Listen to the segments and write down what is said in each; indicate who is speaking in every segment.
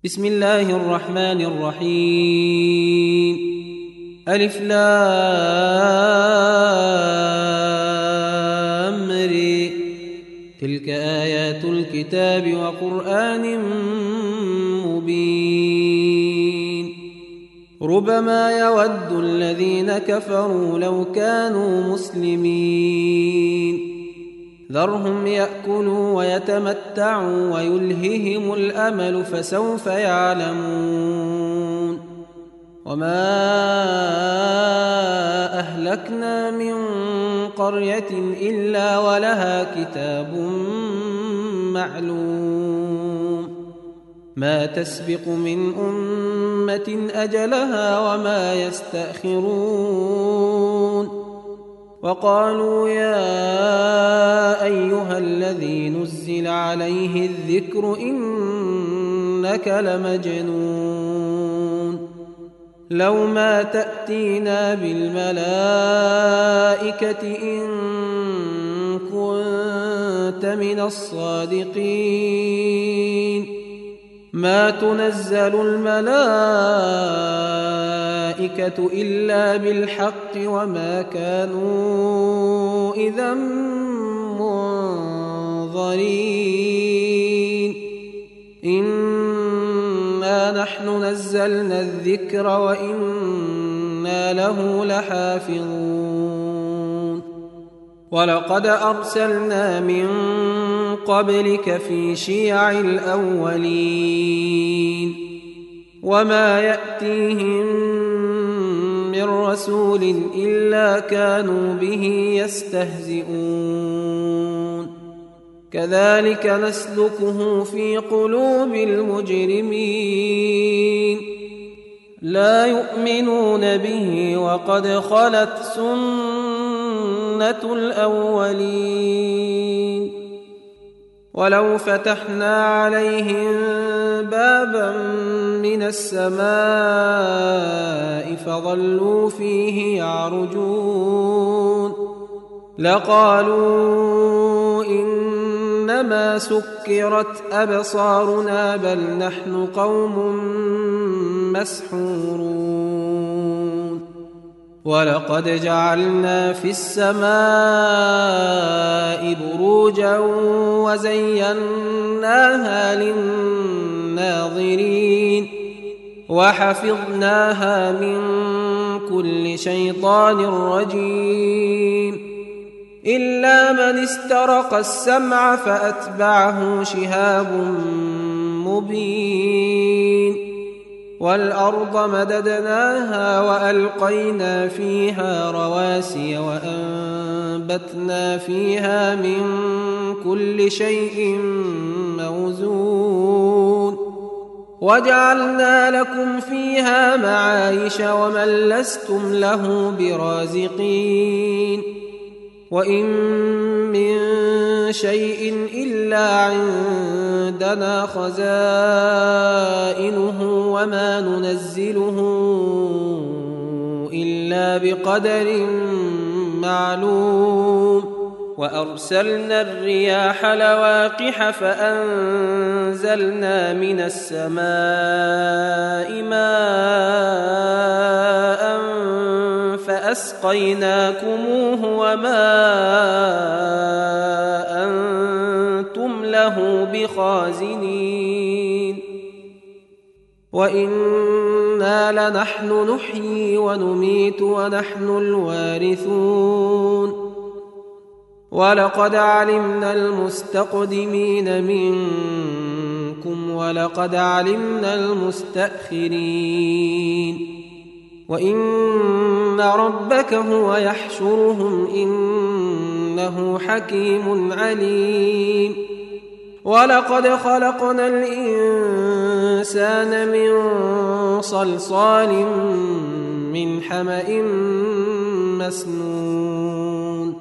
Speaker 1: بسم الله الرحمن الرحيم. ألف لام ر. تلك آيات الكتاب وقرآن مبين. ربما يود الذين كفروا لو كانوا مسلمين. ذرهم يأكلوا ويتمتعوا ويلههم الأمل فسوف يعلمون. وما أهلكنا من قرية إلا ولها كتاب معلوم ما تسبق من أمة أجلها وما يستأخرون. وقالوا يا أيها الذي نزل عليه الذكر إنك لمجنون لو ما تأتينا بالملائكة إن كنت من الصادقين. ما تنزل الملائكة إلا بالحق وما كانوا إذا منظرين. إنا نحن نزلنا الذكر وإنا له لحافظون. ولقد أرسلنا من قبلك في شيع الأولين وما يأتيهم من رسول إلا كانوا به يستهزئون. كذلك نسلكه في قلوب المجرمين. لا يؤمنون به وقد خلت سنة الأولين. ولو فتحنا عليهم بابا من السماء فظلوا فيه يعرجون لقالوا إنما سكرت أبصارنا بل نحن قوم مسحورون. ولقد جعلنا في السماء بروجا وزيناها للناظرين وحفظناها من كل شيطان رجيم إلا من استرق السمع فأتبعه شهاب مبين. والأرض مددناها وألقينا فيها رواسي وأنبتنا فيها من كل شيء موزون وجعلنا لكم فيها معايش ومن لستم له برازقين. وإن من شيء إلا عندنا خزائنه وما ننزله إلا بقدر معلوم. وأرسلنا الرياح لواقح فأنزلنا من السماء ماء فأسقيناكموه وما أنتم له بخازنين. وإنا لنحن نحيي ونميت ونحن الوارثون. ولقد علمنا المستقدمين منكم ولقد علمنا المستأخرين. وإن ربك هو يحشرهم إنه حكيم عليم. ولقد خلقنا الإنسان من صلصال من حمأ مسنون.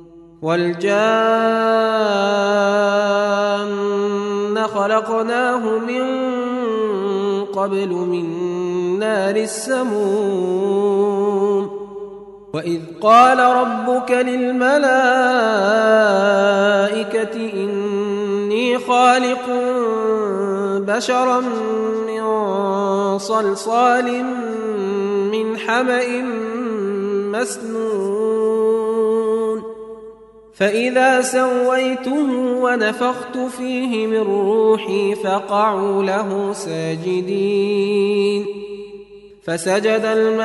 Speaker 1: والجان خلقناه من قبل من نار السموم. وإذ قال ربك للملائكة إني خالق بشرا من صلصال من حمأ مسنون فإذا سويته ونفخت فيه من روحي فقعوا له ساجدين فسجد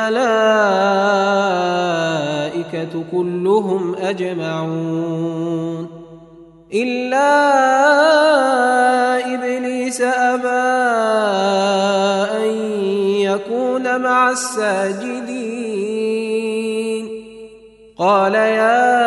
Speaker 1: الملائكة كلهم أجمعون إلا إبليس أبى أن يكون مع الساجدين قال يا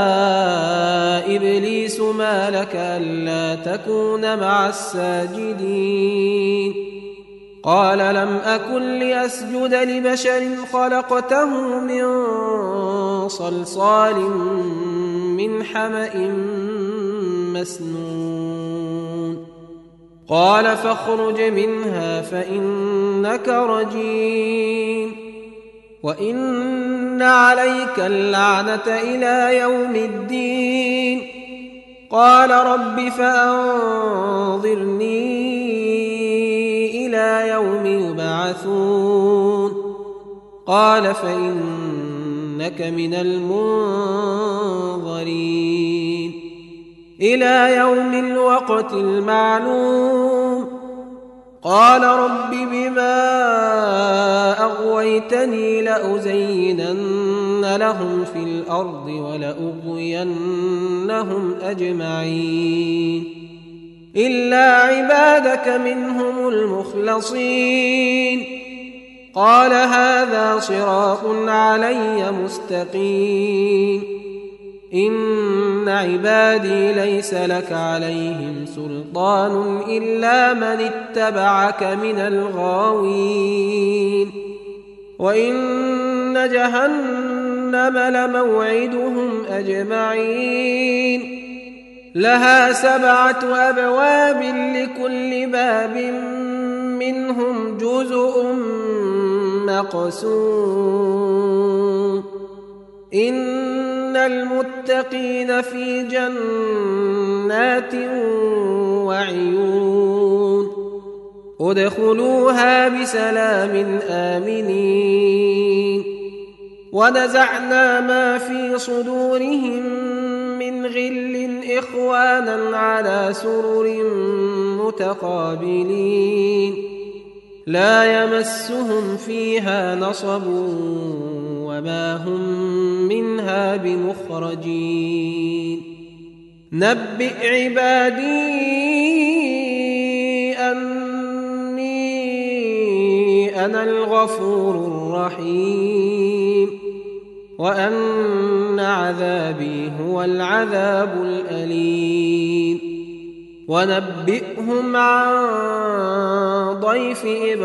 Speaker 1: إبليس ما لك ألا تكون مع الساجدين قال لم أكن لأسجد لبشر خلقته من صلصال من حمأ مسنون قال فاخرج منها فإنك رجيم وإن عليك اللعنة إلى يوم الدين قال رب فأنظرني إلى يوم يبعثون قال فإنك من المنظرين إلى يوم الوقت المعلوم قال رب بما أغويتني لأزينن لهم في الأرض ولأغوينهم أجمعين إلا عبادك منهم المخلصين قال هذا صراط علي مستقيم إن عبادي ليس لك عليهم سلطان إلا من اتبعك من الغاوين وإن جهنم لموعدهم أجمعين لها 7 أبواب لكل باب منهم جزء مقسوم إن المتقين في جنات وعيون ادخلوها بسلام آمنين ونزعنا ما في صدورهم من غل إخوانا على سرر متقابلين لا يمسهم فيها نصب وما هم منها بمخرجين نبئ عبادي أني أنا الغفور الرحيم وأن عذابي هو العذاب الأليم ونبئهم عن ضيف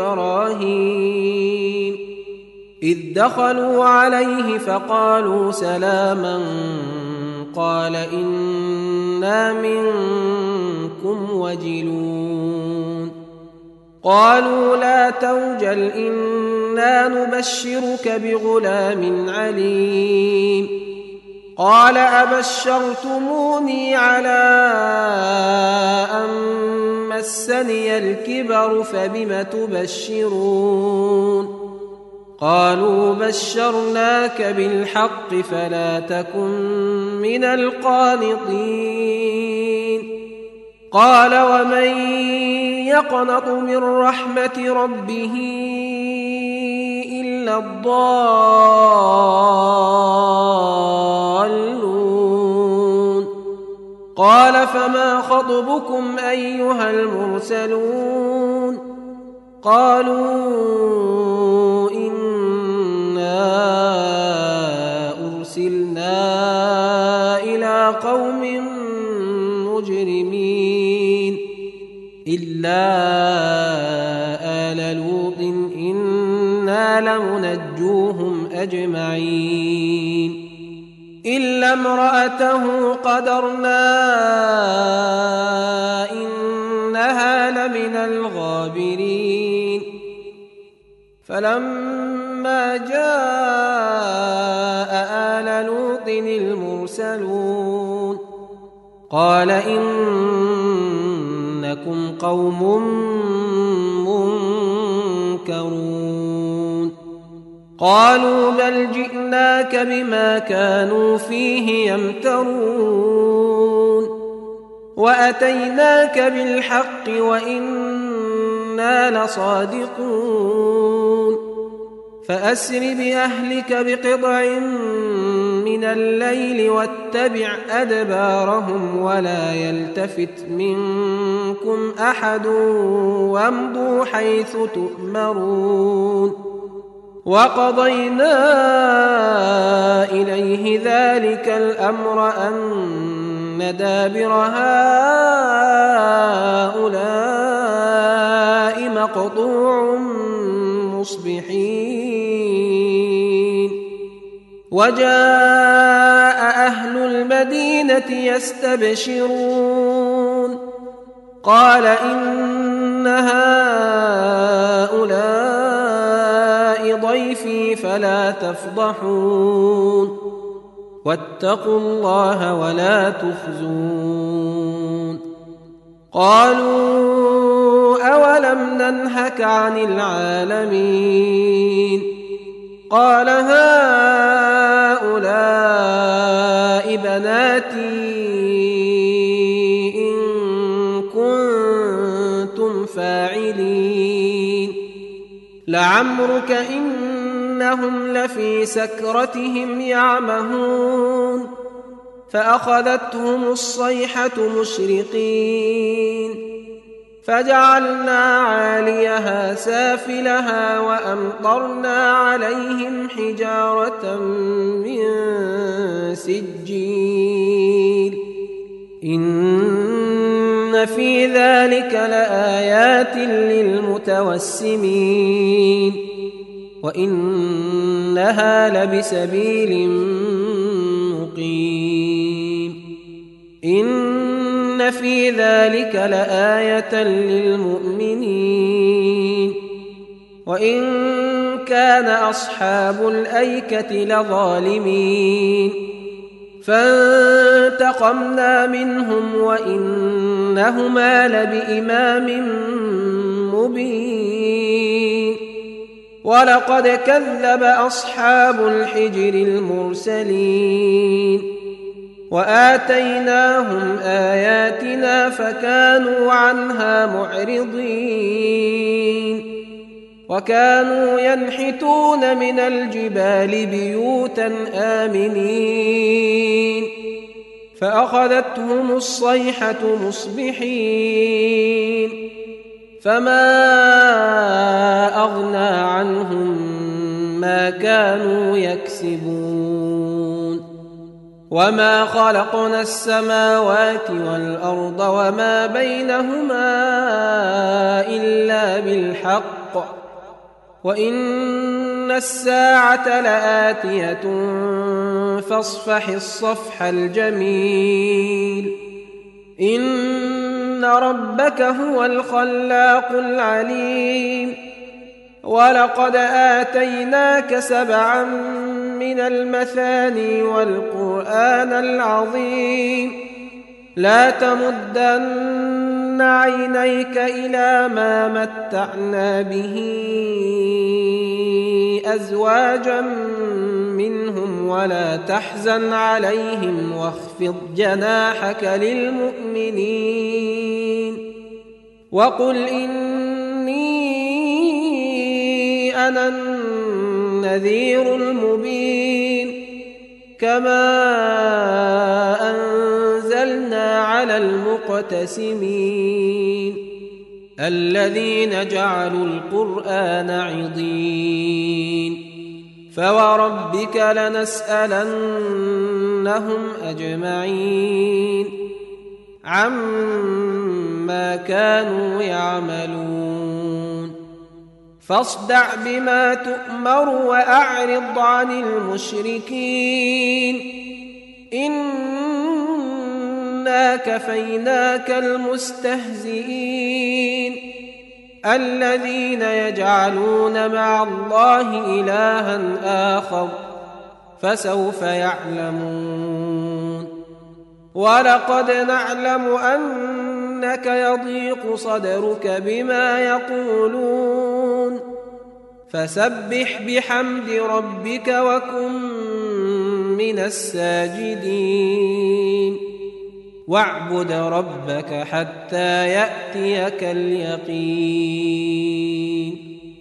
Speaker 1: إبراهيم إذ دخلوا عليه فقالوا سلاما قال إنا منكم وجلون قالوا لا توجل إنا نبشرك بغلام عليم قال أبشرتموني على أن مسني الكبر فبم تبشرون قالوا بشرناك بالحق فلا تكن من القانطين قال ومن يقنط من رحمة ربه إلا الضالون قال فما خطبكم أيها المرسلون قالوا إنا أرسلنا إلى قوم مجرمين إلا آل لوط إنا لمنجوهم أجمعين إلا امرأته قدرنا إنها لمن الغابرين فلما جاء آل لوط المرسلون قال إن إنكم قوم منكرون قالوا بل جئناك بما كانوا فيه يمترون وأتيناك بالحق وإنا لصادقون فأسر بأهلك بقطع من الليل واتبع أدبارهم ولا يلتفت منكم أحد وامضوا حيث تؤمرون وقضينا إليه ذلك الأمر أن دابر هؤلاء مقطوع مصبحين وجاء أهل المدينة يستبشرون قال إن هؤلاء ضيفي فلا تفضحون واتقوا الله ولا تخزون قالوا أولم ننهك عن العالمين قال هؤلاء بناتي إن كنتم فاعلين لعمرك إنهم لفي سكرتهم يعمهون فأخذتهم الصيحة مشرقين فجعلنا عاليها سافلها وأمطرنا عليهم حجارة من سجيل إن في ذلك لآيات للمتوسمين وإنها لبسبيل مقيم إن في ذلك لآية للمؤمنين وإن كان أصحاب الأيكة لظالمين فانتقمنا منهم وإنهما لبإمام مبين ولقد كذب أصحاب الحجر المرسلين وآتيناهم آياتنا فكانوا عنها معرضين وكانوا ينحتون من الجبال بيوتا آمنين فأخذتهم الصيحة مصبحين فما أغنى عنهم ما كانوا يكسبون وما خلقنا السماوات والأرض وما بينهما إلا بالحق وإن الساعة لآتية فاصفح الصفح الجميل إن ربك هو الخلاق العليم ولقد آتيناك 7 من المثاني والقرآن العظيم لا تمدن عينيك إلى ما متعنا به أزواجا منهم ولا تحزن عليهم واخفض جناحك للمؤمنين وقل إني أنا النذير المبين كما أنزلنا على المقتسمين الذين جعلوا القرآن عضين فوربك لنسألنهم أجمعين عما كانوا يعملون فاصدع بما تؤمر وأعرض عن المشركين إنا كفيناك المستهزئين الذين يجعلون مع الله إلها آخر فسوف يعلمون ولقد نعلم إنك يضيق صدرك بما يقولون فسبح بحمد ربك وكن من الساجدين واعبد ربك حتى يأتيك اليقين